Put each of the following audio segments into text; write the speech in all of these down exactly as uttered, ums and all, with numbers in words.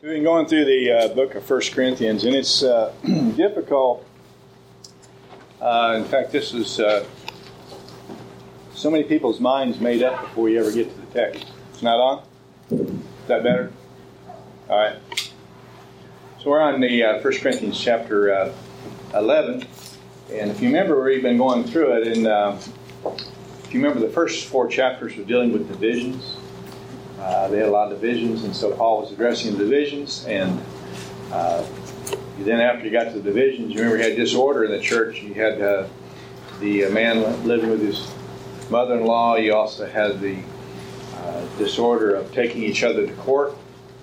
We've been going through the uh, book of First Corinthians, and it's uh, difficult. Uh, in fact, this is uh, so many people's minds made up before you ever get to the text. It's not on? Is that better? All right. So we're on the uh, First Corinthians chapter uh, eleven, and if you remember, we've been going through it, and uh, if you remember, the first four chapters were dealing with divisions. Uh, they had a lot of divisions, and so Paul was addressing the divisions. And uh, then after you got to the divisions, you remember you had disorder in the church. You had uh, the uh, man living with his mother-in-law. You also had the uh, disorder of taking each other to court.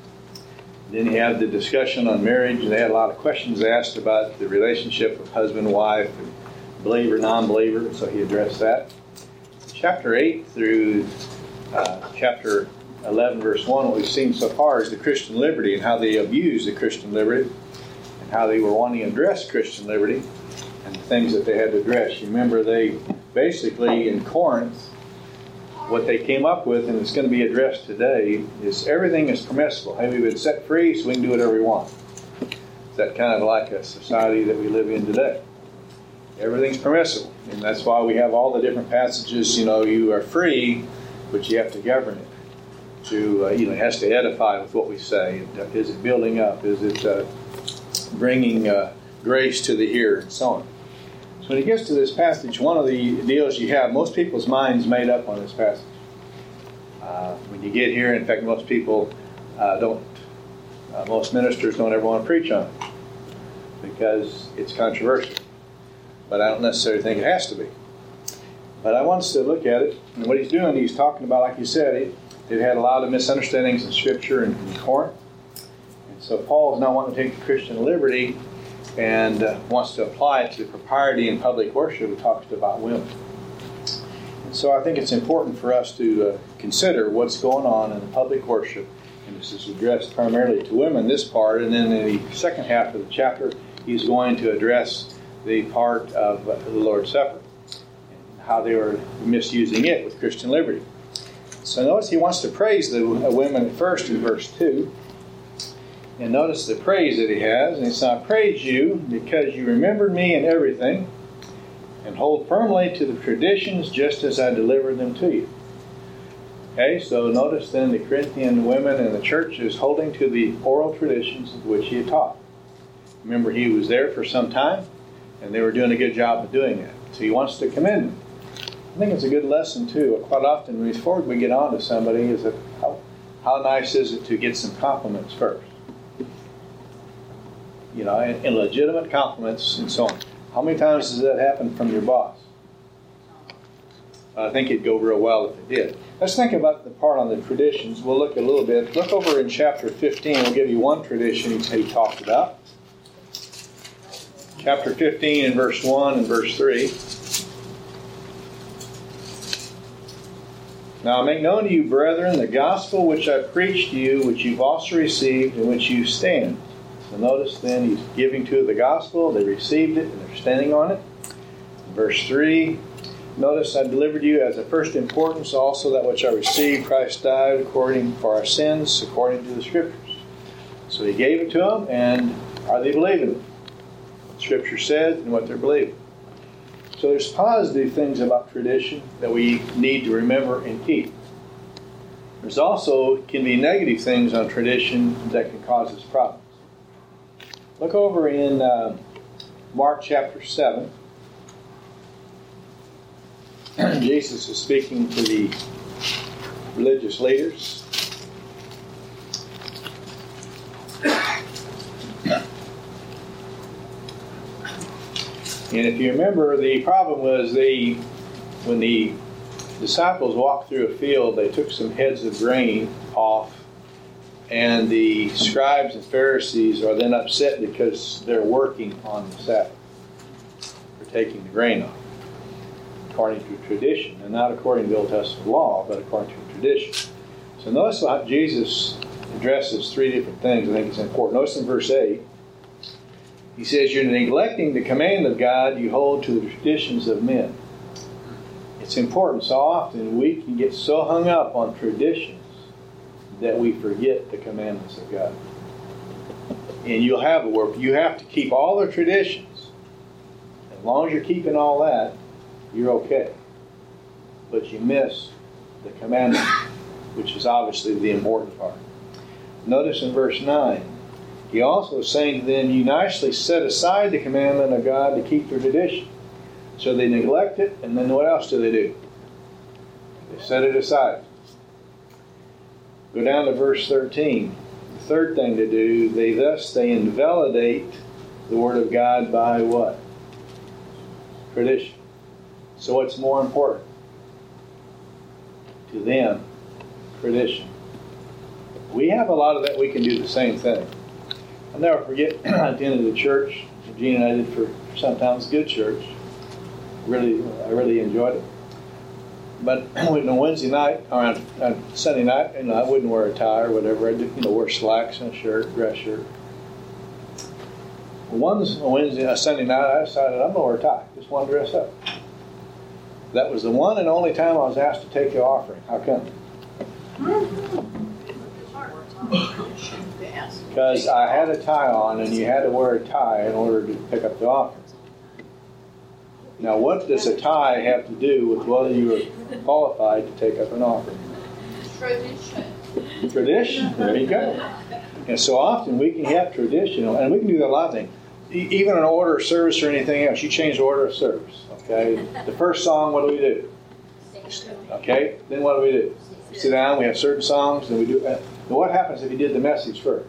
Then you had the discussion on marriage, and they had a lot of questions asked about the relationship of husband and wife, and believer, non-believer, so he addressed that. Chapter eight through uh, chapter eleven, verse one, what we've seen so far is the Christian liberty and how they abused the Christian liberty and how they were wanting to address Christian liberty and the things that they had to address. You remember they basically in Corinth, what they came up with, and it's going to be addressed today, is everything is permissible. Hey, we've been set free, so we can do whatever we want. Is that kind of like a society that we live in today? Everything's permissible, and that's why we have all the different passages. You know, you are free, but you have to govern it. To uh, you know, it has to edify with what we say. Is it building up? Is it uh, bringing uh, grace to the hearer, and so on? So when it gets to this passage, one of the deals you have, most people's minds made up on this passage. Uh, when you get here, in fact, most people uh, don't. Uh, most ministers don't ever want to preach on it because it's controversial. But I don't necessarily think it has to be. But I want us to look at it, and what he's doing, he's talking about, like you said, it, they've had a lot of misunderstandings in Scripture and in Corinth. And so Paul is now wanting to take the Christian liberty and uh, wants to apply it to propriety in public worship. He talks about women. And so I think it's important for us to uh, consider what's going on in the public worship. And this is addressed primarily to women, this part. And then in the second half of the chapter, he's going to address the part of uh, the Lord's Supper and how they were misusing it with Christian liberty. So notice he wants to praise the women at first in verse two. And notice the praise that he has. And he says, I praise you because you remembered me in everything and hold firmly to the traditions just as I delivered them to you. Okay, so notice then the Corinthian women and the church is holding to the oral traditions of which he had taught. Remember, he was there for some time and they were doing a good job of doing that. So he wants to commend them. I think it's a good lesson, too. Quite often, before we get on to somebody, is that how, how nice is it to get some compliments first? You know, and, and legitimate compliments and so on. How many times does that happen from your boss? I think it'd go real well if it did. Let's think about the part on the traditions. We'll look a little bit. Look over in chapter fifteen. We'll give you one tradition he talked about. Chapter fifteen and verse one and verse three. Now I make known to you, brethren, the gospel which I preached to you, which you've also received, in which you stand. So notice then he's giving to the gospel. They received it, and they're standing on it. Verse three, notice I delivered you as of first importance also that which I received. Christ died according for our sins, according to the Scriptures. So he gave it to them, and are they believing it? What Scripture says and what they're believing. So there's positive things about tradition that we need to remember and keep. There's also can be negative things on tradition that can cause us problems. Look over in uh, Mark chapter seven. Jesus is speaking to the religious leaders. And if you remember, the problem was they, when the disciples walked through a field, they took some heads of grain off, and the scribes and Pharisees are then upset because they're working on the Sabbath. They're taking the grain off, according to tradition, and not according to the Old Testament law, but according to tradition. So notice how Jesus addresses three different things. I think it's important. Notice in verse eight, he says, you're neglecting the command of God, you hold to the traditions of men. It's important. So often we can get so hung up on traditions that we forget the commandments of God. And you'll have it where you have to keep all the traditions. As long as you're keeping all that, you're okay. But you miss the commandment, which is obviously the important part. Notice in verse nine, he also is saying to them, you nicely set aside the commandment of God to keep their tradition. So they neglect it, and then what else do they do? They set it aside. Go down to verse thirteen. The third thing to do, they thus they invalidate the Word of God by what? Tradition. So what's more important? To them, tradition. We have a lot of that. We can do the same thing. I'll never forget, I attended a church. Gene and I did for sometimes good church. Really, I really enjoyed it. But on Wednesday night, or on, on Sunday night, you know, I wouldn't wear a tie or whatever. I did, you know, wear slacks and a shirt, dress shirt. Well, one Wednesday, uh, Sunday night, I decided I'm gonna wear a tie. Just want to dress up. That was the one and only time I was asked to take the offering. How come? Because I had a tie on, and you had to wear a tie in order to pick up the offering. Now, what does a tie have to do with whether you are qualified to take up an offering? Tradition. Tradition. There you go. And so often we can have traditional, and we can do that a lot of things. E- even an order of service or anything else, you change the order of service. Okay. The first song, what do we do? Okay. Then what do we do? We sit down. We have certain songs, and we do. Uh, what happens if you did the message first?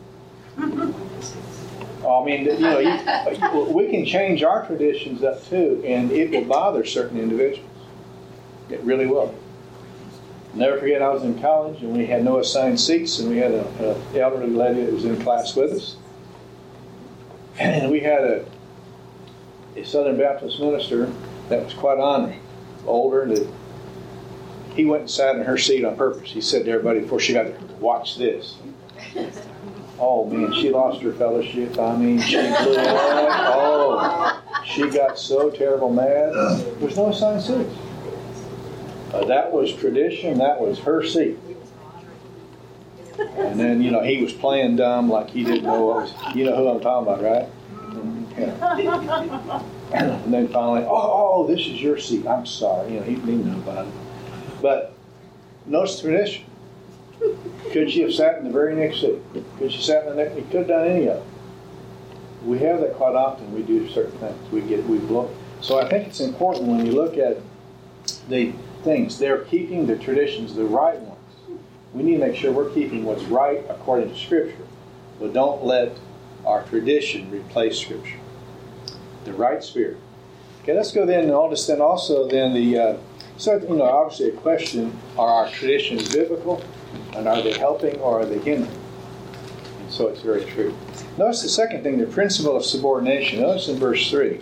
I mean, you know, you, we can change our traditions up too, and it will bother certain individuals. It really will. Never forget, I was in college, and we had no assigned seats, and we had an elderly lady that was in class with us. And we had a, a Southern Baptist minister that was quite honoring, older, that he went and sat in her seat on purpose. He said to everybody before she got there, watch this. Oh, man, she lost her fellowship. I mean, she blew up. Oh, she got so terrible mad. There's no assigned seats. Uh, that was tradition. That was her seat. And then, you know, he was playing dumb like he didn't know what was. You know who I'm talking about, right? Yeah. And then finally, oh, oh, this is your seat. I'm sorry. You know, he didn't know about it. But notice the tradition. Could she have sat in the very next seat? Could she sat in the next? We could have done any of it. We have that quite often. We do certain things. We get we blow. So I think it's important when you look at the things. They're keeping the traditions, the right ones. We need to make sure we're keeping what's right according to Scripture, but don't let our tradition replace Scripture. The right spirit. Okay, let's go then. I'll just then also then the. Uh, so you know, obviously a question: are our traditions biblical? And are they helping or are they hindering? And so it's very true. Notice the second thing, the principle of subordination. Notice in verse three.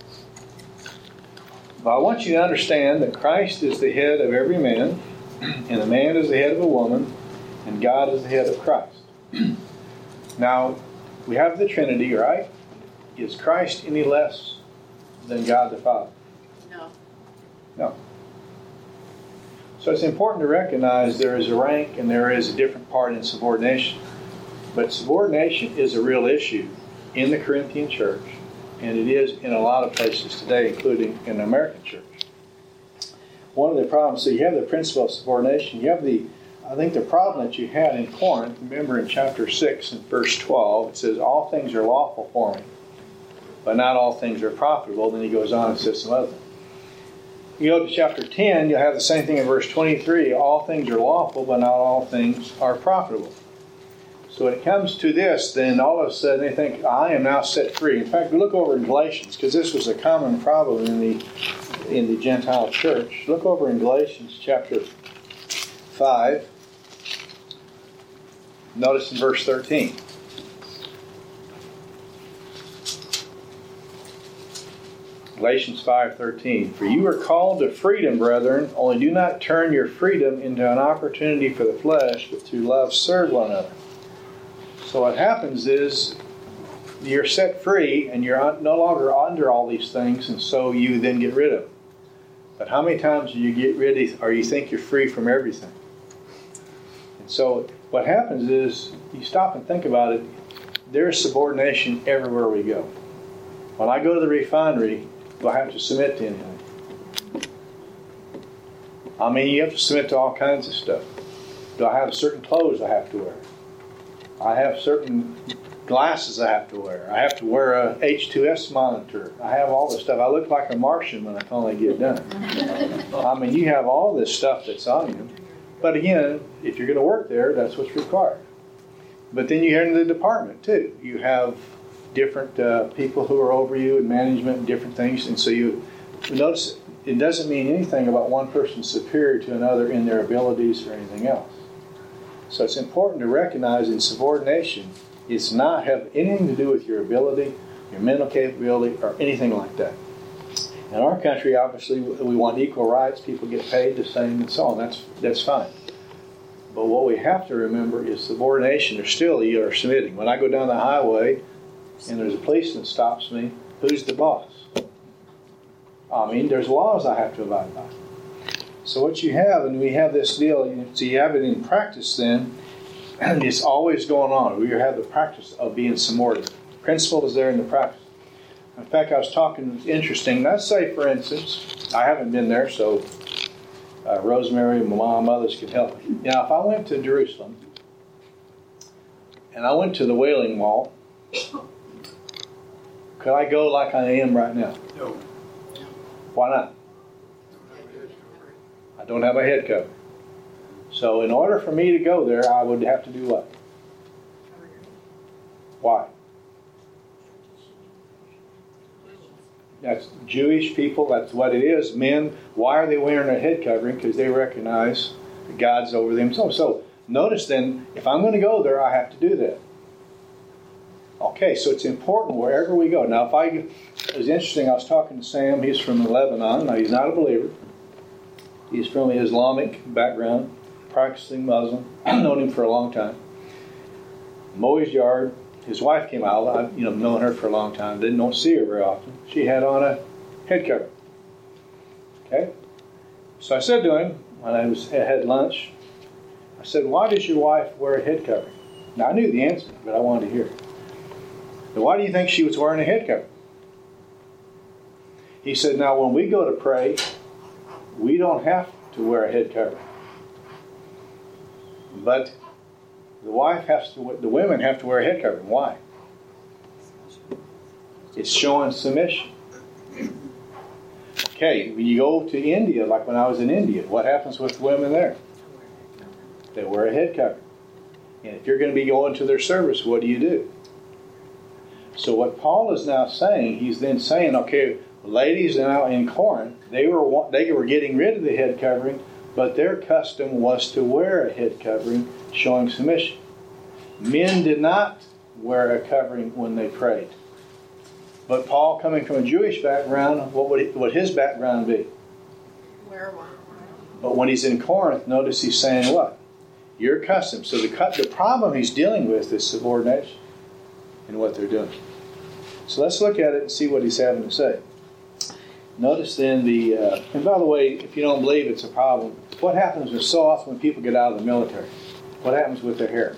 But I want you to understand that Christ is the head of every man, and a man is the head of a woman, and God is the head of Christ. Now, we have the Trinity, right? Is Christ any less than God the Father? No. No. So it's important to recognize there is a rank and there is a different part in subordination. But subordination is a real issue in the Corinthian church, and it is in a lot of places today, including in the American church. One of the problems, so you have the principle of subordination. You have the, I think the problem that you had in Corinth, remember in chapter six and verse twelve, it says, all things are lawful for me, but not all things are profitable. Then he goes on and says some other things. You go to chapter ten, you'll have the same thing in verse twenty-three. All things are lawful, but not all things are profitable. So when it comes to this, then all of a sudden they think, I am now set free. In fact, look over in Galatians, because this was a common problem in the in the Gentile church. Look over in Galatians chapter five. Notice in verse thirteen. Galatians five thirteen. For you are called to freedom, brethren, only do not turn your freedom into an opportunity for the flesh, but through love serve one another. So what happens is you're set free and you're no longer under all these things, and so you then get rid of them. But how many times do you get rid of, or you think you're free from everything? And so what happens is you stop and think about it. there's subordination everywhere we go. When I go to the refinery, do I have to submit to anything? I mean, you have to submit to all kinds of stuff. Do I have certain clothes I have to wear? I have certain glasses I have to wear. I have to wear a H two S monitor. I have all this stuff. I look like a Martian when I finally get done. I mean, you have all this stuff that's on you. But again, if you're going to work there, that's what's required. But then you get into the department too. You have different uh, people who are over you in management and different things. And so you notice it doesn't mean anything about one person superior to another in their abilities or anything else. So it's important to recognize in subordination, it's not have anything to do with your ability, your mental capability, or anything like that. In our country, obviously, we want equal rights. People get paid the same and so on. That's that's fine. But what we have to remember is subordination. There's still you are submitting. When I go down the highway and there's a policeman stops me, who's the boss? I mean, there's laws I have to abide by. So what you have, and we have this deal, so you have it in practice then, and it's always going on. We have the practice of being subordinate. The principle is there in the practice. In fact, I was talking, interesting, let's say, for instance, I haven't been there, so uh, Rosemary and my mom, others can help me. Now, if I went to Jerusalem, and I went to the Wailing Wall, could I go like I am right now? No. Why not? I don't have a head cover. So in order for me to go there, I would have to do what? Why? That's Jewish people. That's what it is. Men, why are they wearing a head covering? Because they recognize that God's over them. So, so notice then, if I'm going to go there, I have to do that. Okay, so it's important wherever we go. Now, if I, it was interesting, I was talking to Sam. He's from Lebanon. Now, he's not a believer. He's from an Islamic background, practicing Muslim. I've known him for a long time. Mow his yard. His wife came out. I've you know, known her for a long time. Didn't don't see her very often. She had on a head cover. Okay? So I said to him, when I was had lunch, I said, why does your wife wear a head cover? Now, I knew the answer, but I wanted to hear it. Now, why do you think she was wearing a head cover? He said, now, when we go to pray, we don't have to wear a head cover. But the wife has to, the women have to wear a head covering. Why? It's showing submission. Okay, when you go to India, like when I was in India, what happens with the women there? They wear a head cover. And if you're going to be going to their service, what do you do? So what Paul is now saying, he's then saying, okay, ladies now in Corinth, they were they were getting rid of the head covering, but their custom was to wear a head covering, showing submission. Men did not wear a covering when they prayed. But Paul, coming from a Jewish background, what would, he, would his background be? Wear one. But when he's in Corinth, notice he's saying what? Your custom. So the, the problem he's dealing with is subordination in what they're doing. So let's look at it and see what he's having to say. Notice then the, uh, and by the way, if you don't believe it's a problem, what happens is so often when people get out of the military, what happens with their hair?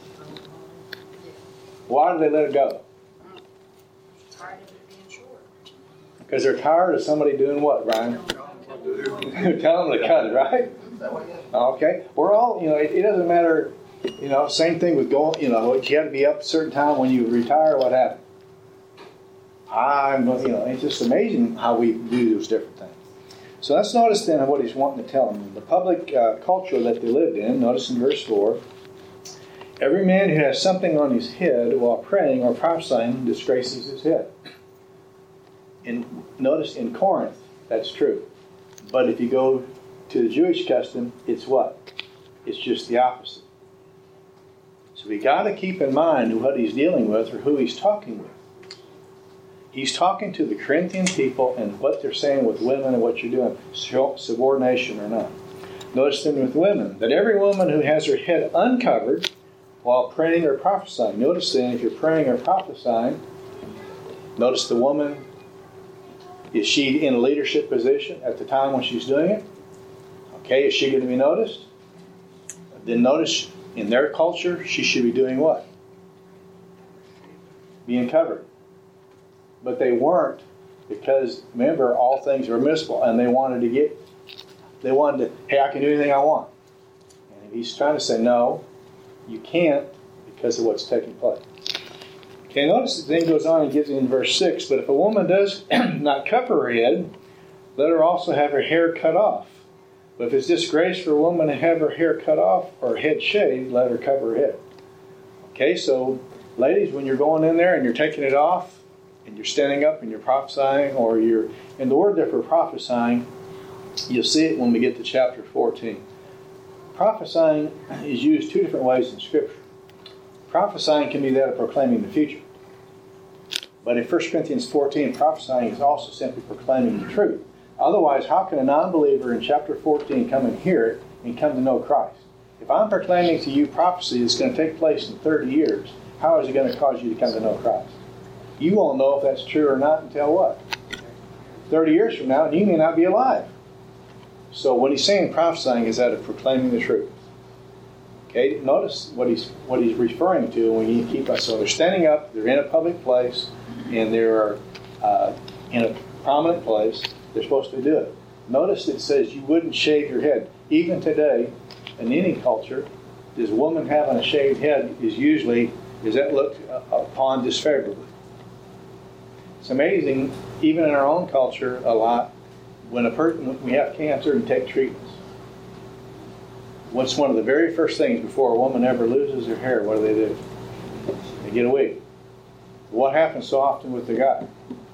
Why do they let it go? Tired of it being short. Because they're tired of somebody doing what, Ryan? Tell them to cut it, right? Okay. We're all, you know, it, it doesn't matter, you know, same thing with going, you know, you have to be up a certain time when you retire, what happens? I'm, you know, it's just amazing how we do those different things. So let's notice then what he's wanting to tell them. The public uh, culture that they lived in, notice in verse four, every man who has something on his head while praying or prophesying disgraces his head. And notice in Corinth, that's true. But if you go to the Jewish custom, it's what? It's just the opposite. So we got to keep in mind what he's dealing with or who he's talking with. He's talking to the Corinthian people and what they're saying with women and what you're doing, subordination or not. Notice then with women, that every woman who has her head uncovered while praying or prophesying. Notice then, if you're praying or prophesying, notice the woman, is she in a leadership position at the time when she's doing it? Okay, is she going to be noticed? Then notice, in their culture, she should be doing what? being covered. But they weren't, because remember, all things are permissible, and they wanted to get, they wanted to, hey, I can do anything I want. And he's trying to say, no, you can't, because of what's taking place. Okay, notice the thing goes on and gives it in verse six, but if a woman does not cover her head, let her also have her hair cut off. But if it's disgrace for a woman to have her hair cut off or her head shaved, let her cover her head. Okay, so ladies, when you're going in there and you're taking it off, and you're standing up and you're prophesying, or you're, and the word there for prophesying, you'll see it when we get to chapter fourteen. Prophesying is used two different ways in Scripture. Prophesying can be that of proclaiming the future. But in First Corinthians fourteen, prophesying is also simply proclaiming the truth. Otherwise, how can a non-believer in chapter fourteen come and hear it and come to know Christ? If I'm proclaiming to you prophecy that's going to take place in thirty years, how is it going to cause you to come to know Christ? You won't know if that's true or not until what? thirty years from now, and you may not be alive. So what he's saying prophesying is that of proclaiming the truth. Okay, notice what he's what he's referring to when you keep us. So they're standing up, they're in a public place, and they're uh, in a prominent place. They're supposed to do it. Notice it says you wouldn't shave your head. Even today, in any culture, this woman having a shaved head is usually, is that looked upon disfavorably. It's amazing, even in our own culture, a lot, when a person, when we have cancer and take treatments. What's one of the very first things before a woman ever loses her hair? What do they do? They get a wig. What happens so often with the guy?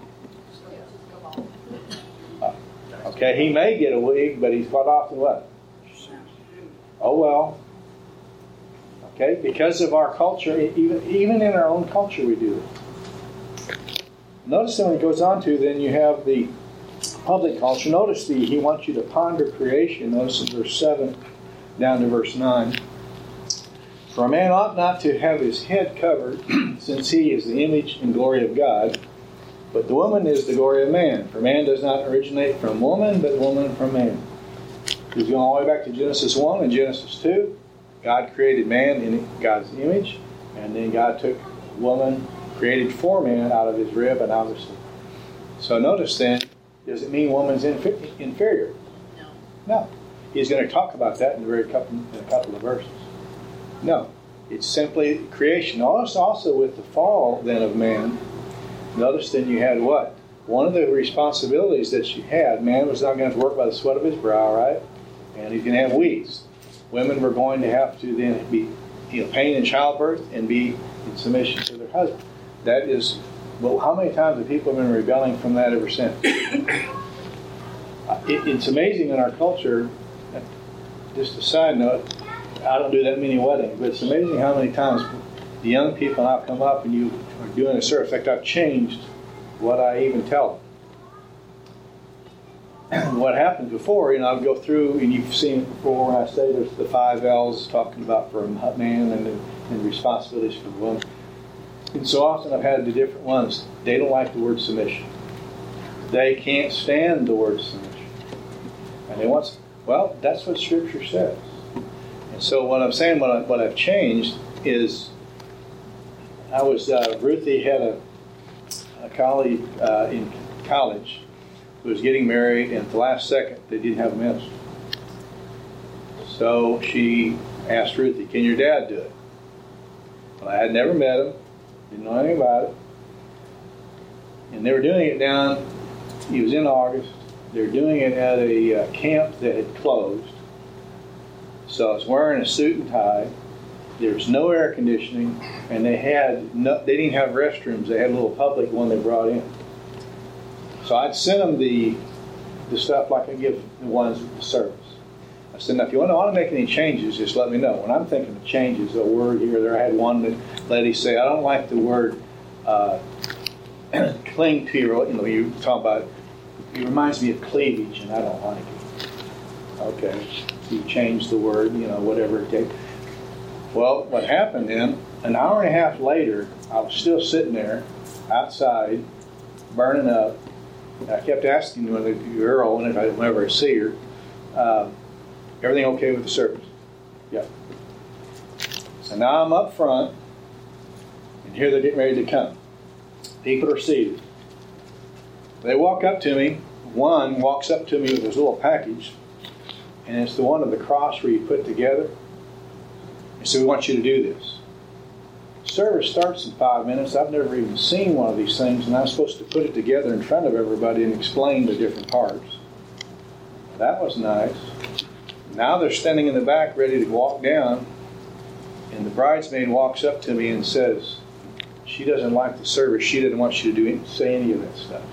Uh, okay, he may get a wig, but he's quite often what? Oh well. Okay, because of our culture, even even in our own culture, we do it. Notice then when it goes on to, then you have the public culture. Notice the he wants you to ponder creation. Notice in verse seven down to verse nine. For a man ought not to have his head covered, since he is the image and glory of God. But the woman is the glory of man. For man does not originate from woman, but woman from man. He's going all the way back to Genesis one and Genesis two. God created man in God's image, and then God took woman, created for man out of his rib and out of his. So notice then, does it mean woman's inf- inferior? No. No. He's going to talk about that in a very couple, in a couple of verses. No. It's simply creation. Notice also with the fall then of man, notice then you had what? One of the responsibilities that you had, man was not going to have to work by the sweat of his brow, right? And he's going to have weeds. Women were going to have to then be, you know, pain in childbirth and be in submission to their husband. That is, well, how many times have people been rebelling from that ever since? it, it's amazing in our culture, just a side note, I don't do that many weddings, but it's amazing how many times the young people now come up and you are doing a service. In fact, I've changed what I even tell them. What happened before, you know, I would go through, and you've seen it before when I say there's the five L's talking about for a man and the, and the responsibilities for the woman. And so often I've had the different ones. They don't like the word submission. They can't stand the word submission. And they want, well, that's what Scripture says. And so what I'm saying, what, I, what I've changed is, I was, uh, Ruthie had a, a colleague uh, in college who was getting married, and at the last second, they didn't have a minister. So she asked Ruthie, can your dad do it? Well, I had never met him, didn't know anything about it. And they were doing it down, he was in August, they were doing it at a uh, camp that had closed. So I was wearing a suit and tie. There was no air conditioning, and they had no, they didn't have restrooms. They had a little public one they brought in. So I'd send them the the stuff like I give the ones with the service. I said, now if you want to, want to make any changes, just let me know. When I'm thinking of changes, a word here or there, I had one that lady say, I don't like the word uh, cling to your, you know, you talk about, it reminds me of cleavage, and I don't like it. Okay, so you change the word, you know, whatever it takes. Well, what happened then, an hour and a half later, I was still sitting there outside, burning up. I kept asking the girl whenever I, whenever I see her, uh, everything okay with the service? Yeah. So now I'm up front, and here they're getting ready to come. People are seated. They walk up to me. One walks up to me with his little package, and it's the one of the cross where you put together. He said, we want you to do this. Service starts in five minutes. I've never even seen one of these things, and I'm supposed to put it together in front of everybody and explain the different parts. That was nice. Now they're standing in the back ready to walk down, and the bridesmaid walks up to me and says, she doesn't like the service. She didn't want you to do any, say any of that stuff.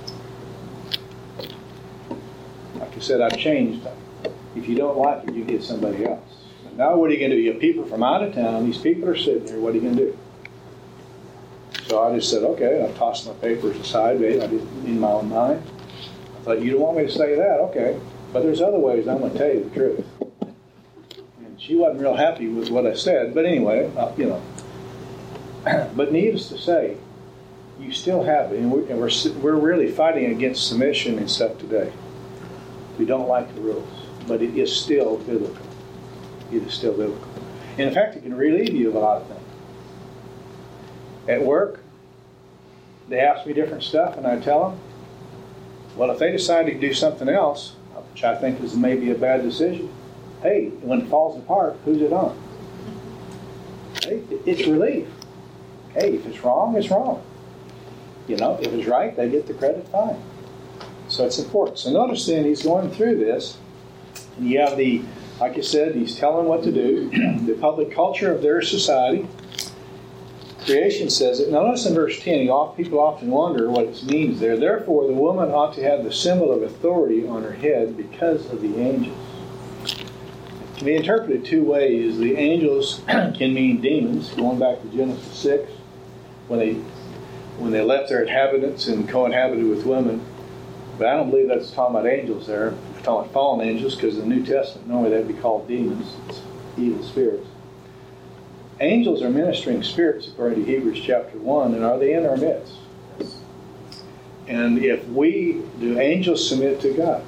Like I said, I've changed. If you don't like it, you get somebody else. Now what are you going to do? You have people from out of town. These people are sitting there. What are you going to do? So I just said, okay. I tossed my papers aside. I did in my own mind. I thought, you don't want me to say that? Okay. But there's other ways I'm going to tell you the truth. And she wasn't real happy with what I said. But anyway, uh, you know. But needless to say, you still have it. And we're, and we're, we're really fighting against submission and stuff today. We don't like the rules. But it is still biblical. It is still biblical. And in fact, it can relieve you of a lot of things. At work, they ask me different stuff, and I tell them, well, if they decide to do something else, which I think is maybe a bad decision, hey, when it falls apart, who's it on? Hey, it's relief. Hey, if it's wrong, it's wrong. You know, if it's right, they get the credit, fine. So it's important. So notice then, he's going through this, and you have the, like I said, he's telling what to do, the public culture of their society. Creation says it. Now notice in verse ten, people often wonder what it means there. Therefore, the woman ought to have the symbol of authority on her head because of the angels. It can be interpreted two ways. The angels can mean demons, going back to Genesis six, when they when they left their inhabitants and co-inhabited with women. But I don't believe that's talking about angels there. It's talking about fallen angels, because in the New Testament, normally they'd be called demons. It's evil spirits. Angels are ministering spirits, according to Hebrews chapter one, and are they in our midst? And if we, do angels submit to God?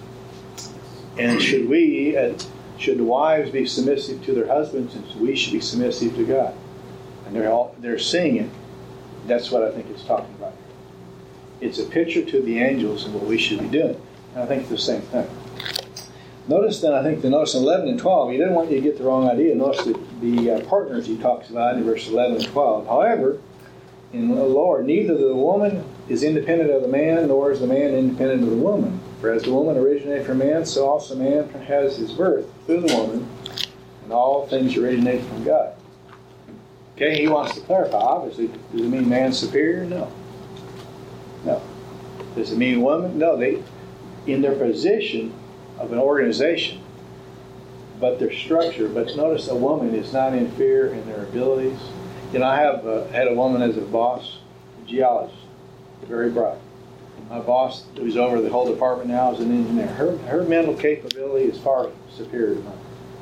And should we, should the wives be submissive to their husbands, and we should be submissive to God? And they're all, they're seeing it. That's what I think it's talking about. It's a picture to the angels and what we should be doing. And I think it's the same thing. Notice then, I think the notice in eleven and twelve, he didn't want you to get the wrong idea. Notice the, the uh, partners he talks about in verses eleven and twelve. However, in the Lord, neither the woman is independent of the man, nor is the man independent of the woman. For as the woman originated from man, so also man has his birth through the woman, and all things originate from God. Okay, he wants to clarify. Obviously, does it mean man's superior? No. No. Does it mean woman? No. They, in their position of an organization, but their structure. But notice a woman is not inferior in their abilities. You know, I have uh, had a woman as a boss, a geologist, very bright. My boss, who's over the whole department now, is an engineer. Her her mental capability is far superior to mine.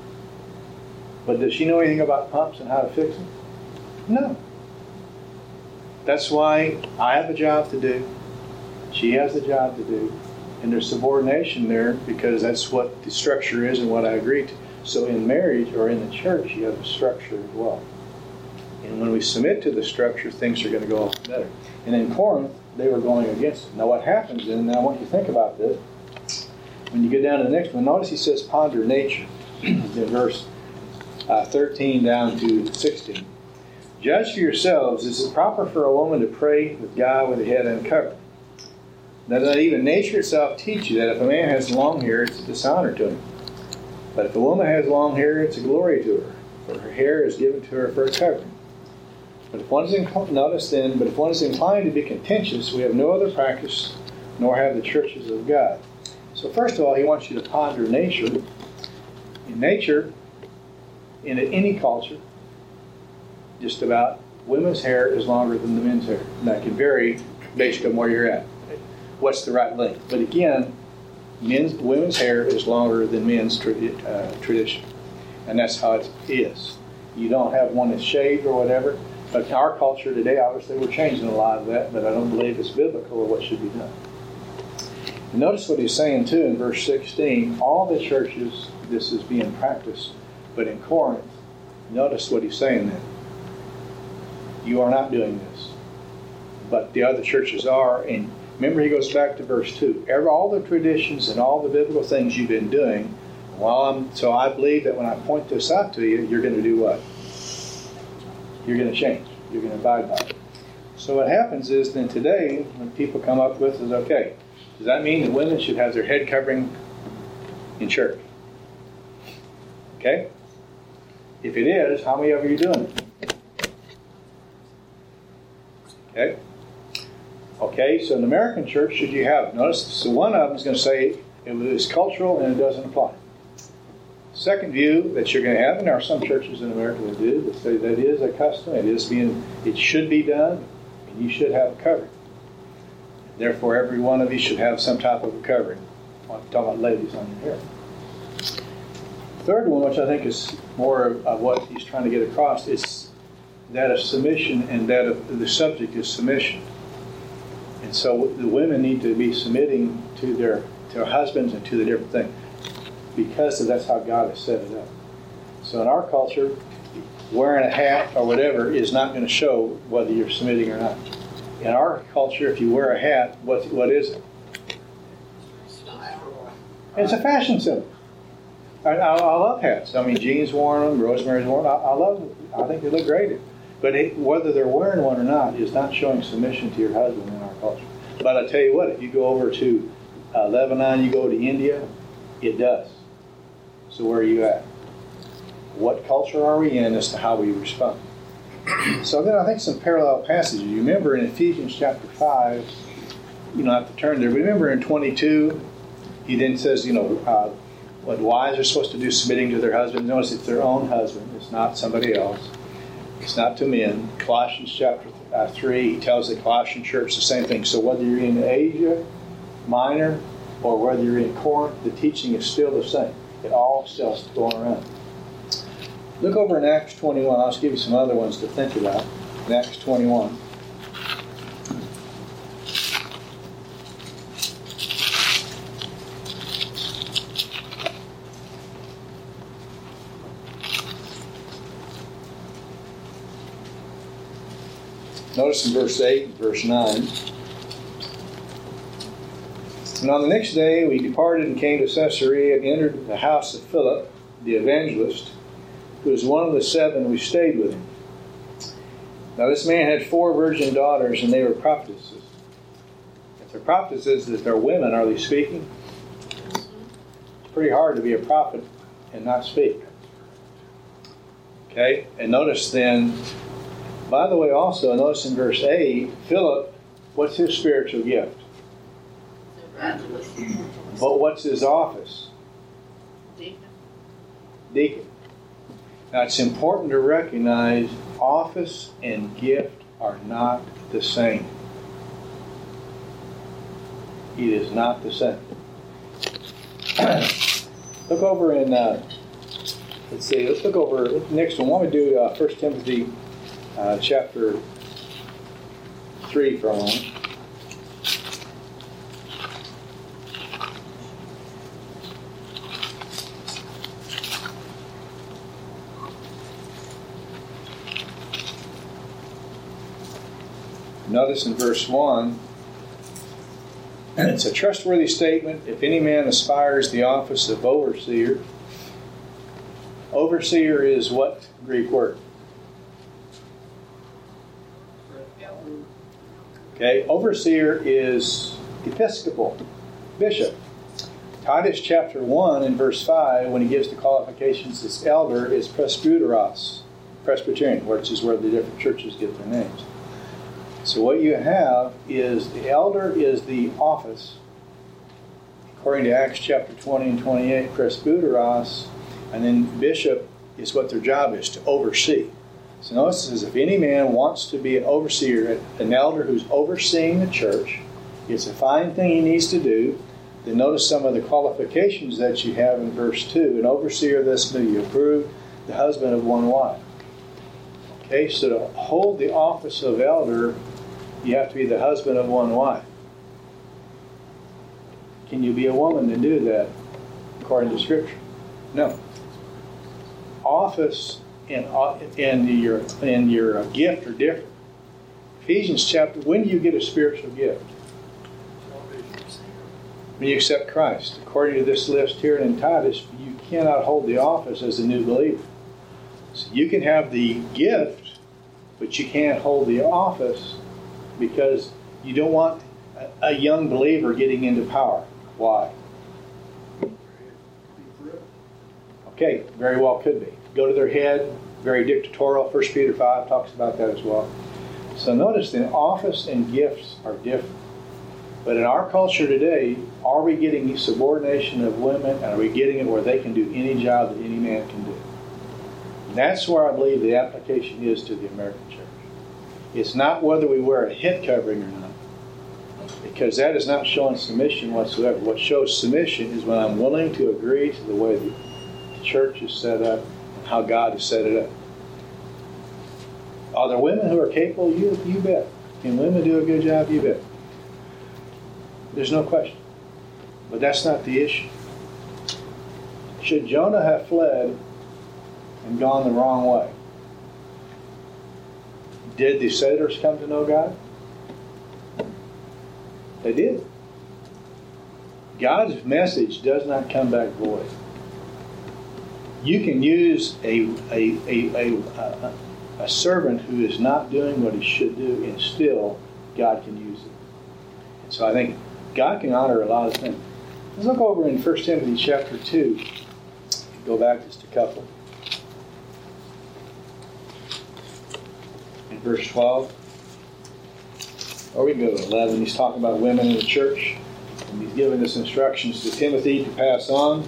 But does she know anything about pumps and how to fix them? No. That's why I have a job to do. She has a job to do. And there's subordination there because that's what the structure is and what I agree to. So in marriage or in the church, you have a structure as well. And when we submit to the structure, things are going to go better. And in Corinth, they were going against it. Now what happens then, and I want you to think about this, when you get down to the next one, notice he says ponder nature in verse uh, thirteen down to sixteen. Judge for yourselves, is it proper for a woman to pray with God with the head uncovered? Now, does even nature itself teach you that if a man has long hair, it's a dishonor to him? But if a woman has long hair, it's a glory to her, for her hair is given to her for a covering. But if one is inclined, notice then, but if one is inclined to be contentious, we have no other practice, nor have the churches of God. So first of all, he wants you to ponder nature. In nature, in any culture, just about, women's hair is longer than the men's hair. And that can vary based on where you're at. What's the right length? But again, men's, women's hair is longer than men's tradi- uh, tradition. And that's how it is. You don't have one that's shaved or whatever. But in our culture today, obviously, we're changing a lot of that, but I don't believe it's biblical or what should be done. And notice what he's saying, too, in verse sixteen. All the churches, this is being practiced. But in Corinth, notice what he's saying then. You are not doing this. but the other churches are. And remember, he goes back to verse two. Every, all the traditions and all the biblical things you've been doing, well, I'm, so I believe that when I point this out to you, you're going to do what? You're going to change. You're going to abide by it. So what happens is then today, when people come up with is, okay, does that mean that women should have their head covering in church? Okay? If it is, how many of you are doing it? Okay? Okay, so in the American church, should you have it? Notice, so one of them is going to say it was cultural and it doesn't apply. Second view that you're going to have, and there are some churches in America that do, that say that is a custom, it is being, it should be done, and you should have a covering. Therefore, every one of you should have some type of a covering. I'm talking about ladies on your hair. Third one, which I think is more of what he's trying to get across, is that of submission, and that of the subject is submission. And so the women need to be submitting to their to their husbands and to the different things, because of that's how God has set it up. So in our culture, wearing a hat or whatever is not going to show whether you're submitting or not. In our culture, if you wear a hat, what what is it? It's a fashion symbol. I, I, I love hats. I mean, Jean's worn them, Rosemary's worn them. I, I love them. I think they look great. But it, whether they're wearing one or not is not showing submission to your husband in our culture. But I tell you what, if you go over to uh, Lebanon, you go to India, it does. So where are you at? What culture are we in as to how we respond? So then I think some parallel passages. You remember in Ephesians chapter five, you don't have to turn there, but remember in twenty-two, he then says, you know, uh, what wives are supposed to do submitting to their husband. Notice it's their own husband. It's not somebody else. It's not to men. Colossians chapter uh, three, he tells the Colossian church the same thing. So whether you're in Asia Minor or whether you're in Corinth, the teaching is still the same. It all still going around. Look over in Acts twenty-one. I'll just give you some other ones to think about. In Acts twenty-one. Notice in verse eight and verse nine. And on the next day we departed and came to Caesarea and entered the house of Philip, the evangelist, who was one of the seven who stayed with him. Now this man had four virgin daughters, and they were prophetesses. If they're prophetesses, if they're women, are they speaking? It's pretty hard to be a prophet and not speak. Okay? And notice then, by the way, also, notice in verse eight, Philip, what's his spiritual gift? But what's his office? Deacon. Deacon. Now, it's important to recognize office and gift are not the same. It is not the same. Look over in, uh, let's see, let's look over, next one. I want to do uh, First Timothy uh, chapter three for a moment. Notice in verse one, it's a trustworthy statement. If any man aspires the office of overseer, overseer is what Greek word? Okay, overseer is episcopal, bishop. Titus chapter one and verse five, when he gives the qualifications, this elder is presbyteros, Presbyterian, which is where the different churches get their names. So what you have is the elder is the office, according to Acts chapter twenty and twenty-eight, presbyteros, and then bishop is what their job is, to oversee. So notice it says, if any man wants to be an overseer, an elder who's overseeing the church, it's a fine thing he needs to do. Then notice some of the qualifications that you have in verse two. An overseer, this may be approved, the husband of one wife. Okay, so to hold the office of elder, you have to be the husband of one wife. Can you be a woman to do that according to Scripture? No. Office and, and your, and your gift are different. Ephesians chapter, when do you get a spiritual gift? When you accept Christ. According to this list here in Titus, you cannot hold the office as a new believer. So you can have the gift, but you can't hold the office because you don't want a, a young believer getting into power. Why? Okay, very well could be. Go to their head, very dictatorial. First Peter five talks about that as well. So notice the office and gifts are different. But in our culture today, are we getting subordination of women? And are we getting it where they can do any job that any man can do? And that's where I believe the application is to the American church. It's not whether we wear a head covering or not. Because that is not showing submission whatsoever. What shows submission is when I'm willing to agree to the way the church is set up and how God has set it up. Are there women who are capable? You, you bet. Can women do a good job? You bet. There's no question. But that's not the issue. Should Jonah have fled and gone the wrong way? Did the sailors come to know God? They did. God's message does not come back void. You can use a, a, a, a, a, a servant who is not doing what he should do, and still God can use it. And so I think God can honor a lot of things. Let's look over in First Timothy chapter two. Go back just a couple. In verse twelve. Or we can go to eleven. He's talking about women in the church. And he's giving us instructions to Timothy to pass on.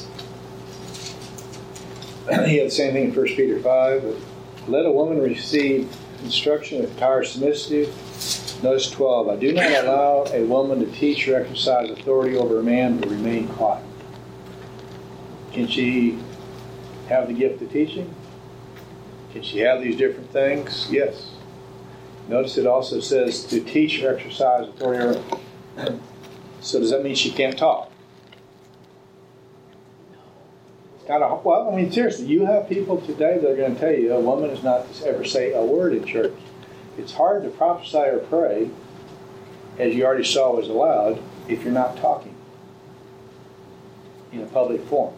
He had the same thing in First Peter five. But let a woman receive instruction with entire submissive. Notice twelve. I do not allow a woman to teach or exercise authority over a man, but remain quiet. Can she have the gift of teaching? Can she have these different things? Yes. Notice it also says to teach or exercise authority over. So does that mean she can't talk? Kind of, well, I mean, seriously, you have people today that are going to tell you a woman is not to ever say a word in church. It's hard to prophesy or pray, as you already saw was allowed, if you're not talking in a public forum.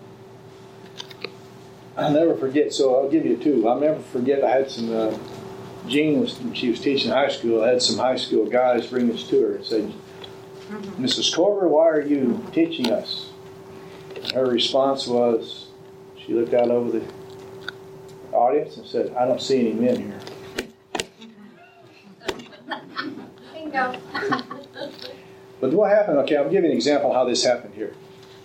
I'll never forget, so I'll give you two. I'll never forget, I had some, uh, Jean, was, when she was teaching high school, I had some high school guys bring this to her and say, Missus Corver, why are you teaching us? And her response was, she looked out over the audience and said, I don't see any men here. Bingo. But what happened, okay, I'll give you an example of how this happened here.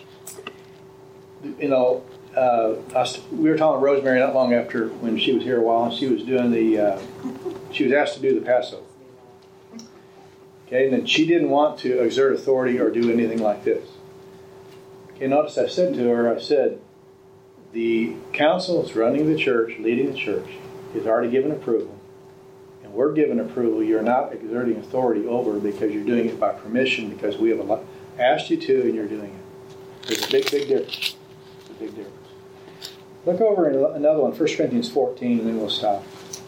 You know, uh, I was, we were talking to Rosemary not long after when she was here a while, and she was doing the, uh, she was asked to do the Passover. Okay, and then she didn't want to exert authority or do anything like this. Okay, notice I said to her, I said, the council is running the church, leading the church, is already given approval. And we're given approval. You're not exerting authority over because you're doing it by permission because we have asked you to and you're doing it. There's a big, big difference. There's a big difference. Look over in another one, First Corinthians fourteen, and then we'll stop.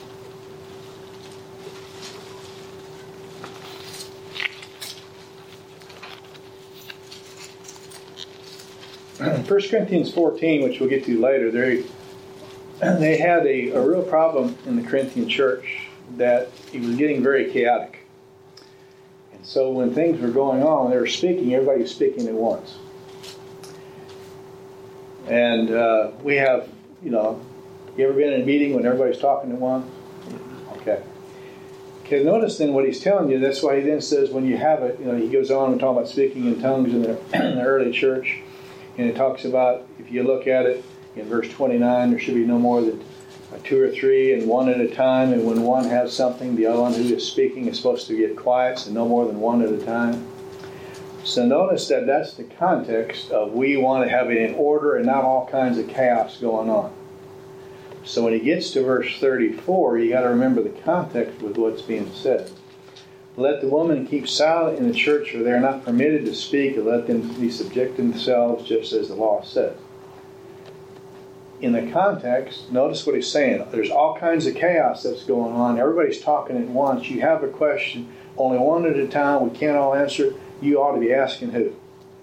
First Corinthians fourteen, which we'll get to later, they they had a, a real problem in the Corinthian church that it was getting very chaotic. And so when things were going on, they were speaking, everybody was speaking at once. And uh, we have, you know, you ever been in a meeting when everybody's talking at once? Okay. Okay, notice then what he's telling you, that's why he then says when you have it, you know, he goes on and talk about speaking in tongues in the, in the early church. And it talks about, if you look at it in verse twenty-nine, there should be no more than two or three and one at a time. And when one has something, the other one who is speaking is supposed to get quiet, so no more than one at a time. So notice that that's the context of we want to have it in order and not all kinds of chaos going on. So when he gets to verse thirty-four, you got to remember the context with what's being said. Let the woman keep silent in the church, for they are not permitted to speak, and let them be subject to themselves, just as the law says. in the context, notice what he's saying. There's all kinds of chaos that's going on. Everybody's talking at once. You have a question, only one at a time. We can't all answer it. You ought to be asking who?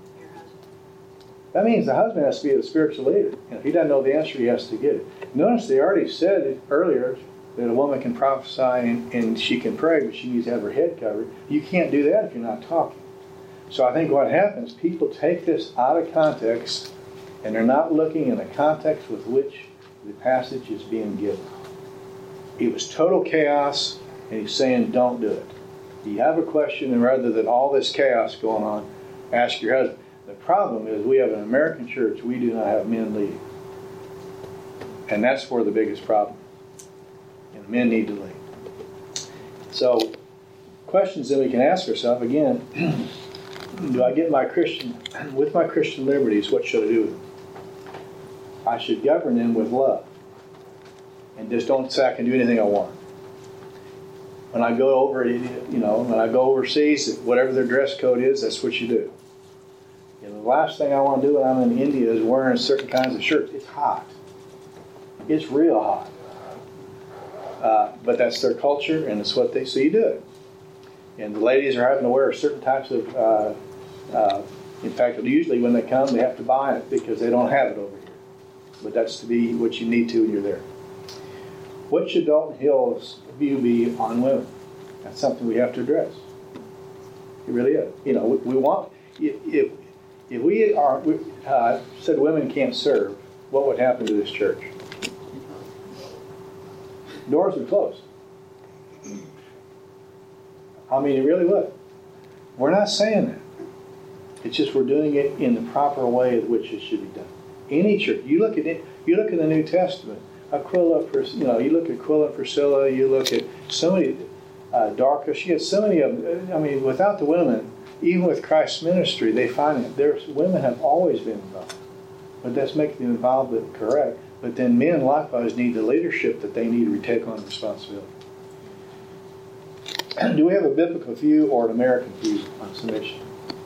That means the husband has to be the spiritual leader. And if he doesn't know the answer, he has to get it. Notice they already said it earlier that a woman can prophesy and, and she can pray, but she needs to have her head covered. You can't do that if you're not talking. So I think what happens, people take this out of context, and they're not looking in the context with which the passage is being given. It was total chaos, and he's saying, don't do it. If you have a question, and rather than all this chaos going on, ask your husband. The problem is we have an American church, we do not have men leading. And that's where the biggest problem is. And men need to lead. So, questions that we can ask ourselves, again, do I get my Christian, with my Christian liberties, what should I do with them? I should govern them with love. And just don't say I can do anything I want. When I go over, you know, when I go overseas, whatever their dress code is, that's what you do. And the last thing I want to do when I'm in India is wearing certain kinds of shirts. It's hot. It's real hot. Uh, but that's their culture, and it's what they, so you do it. And the ladies are having to wear certain types of, uh, uh, in fact, usually when they come, they have to buy it because they don't have it over here. But that's to be what you need to when you're there. What should Dalton Hill's view be on women? That's something we have to address. It really is. You know, we, we want, if, if if we are, we, uh, said women can't serve, what would happen to this church? Doors would close. I mean, it really would. We're not saying that. It's just we're doing it in the proper way in which it should be done. Any church, you look at it, you look at the New Testament. Aquila, you know, you look at Aquila and Priscilla. You look at so many, uh, Dorcas. You get so many of them. I mean, without the women, even with Christ's ministry, they find that there's women have always been involved. But that's making them involved, but correct. But then men likewise need the leadership that they need to take on responsibility. Do we have a biblical view or an American view on submission?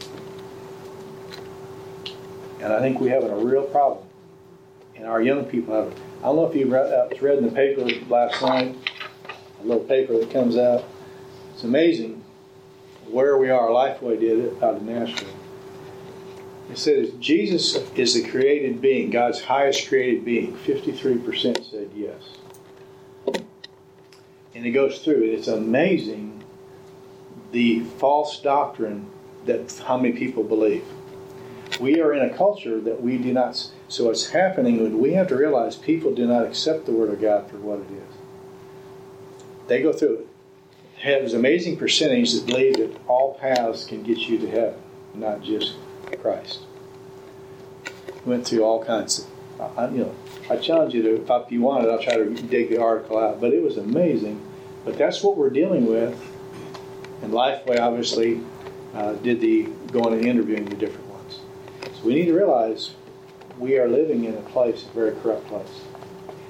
And I think we have a real problem. And our young people have it. I don't know if you read, uh, it was read in the paper last night, a little paper that comes out. It's amazing where we are. Lifeway did it out of Nashville. It says Jesus is the created being, God's highest created being. fifty-three percent said yes. And it goes through. It's amazing the false doctrine that how many people believe. We are in a culture that we do not. So what's happening when we have to realize people do not accept the Word of God for what it is. They go through it. There's an amazing percentage that believe that all paths can get you to heaven, not just Christ. Went through all kinds of, I, you know, I challenge you to, if you want it, I'll try to dig the article out. But it was amazing. But that's what we're dealing with. And Lifeway obviously uh, did the going and interviewing the different ones. So we need to realize we are living in a place, a very corrupt place.